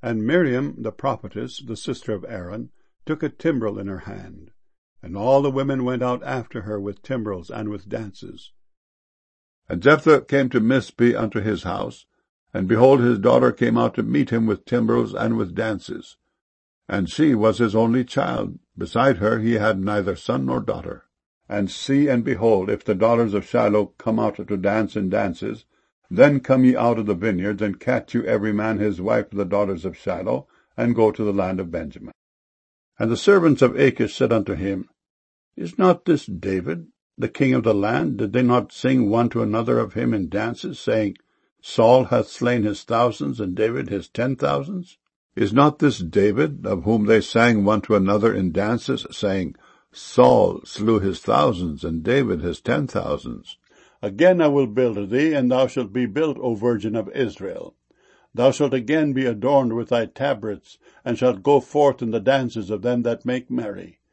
And Miriam the prophetess, the sister of Aaron, took a timbrel in her hand. And all the women went out after her with timbrels and with dances. And Jephthah came to Mizpeh unto his house, and behold, his daughter came out to meet him with timbrels and with dances. And she was his only child. Beside her he had neither son nor daughter. And see, and behold, if the daughters of Shiloh come out to dance in dances, then come ye out of the vineyards, and catch you every man his wife of the daughters of Shiloh, and go to the land of Benjamin. And the servants of Achish said unto him, Is not this David, the king of the land? Did they not sing one to another of him in dances, saying, Saul hath slain his thousands, and David his 10,000s? Is not this David, of whom they sang one to another in dances, saying, Saul slew his thousands, and David his 10,000s? Again I will build thee, and thou shalt be built, O Virgin of Israel. Thou shalt again be adorned with thy tabrets, and shalt go forth in the dances of them that make merry.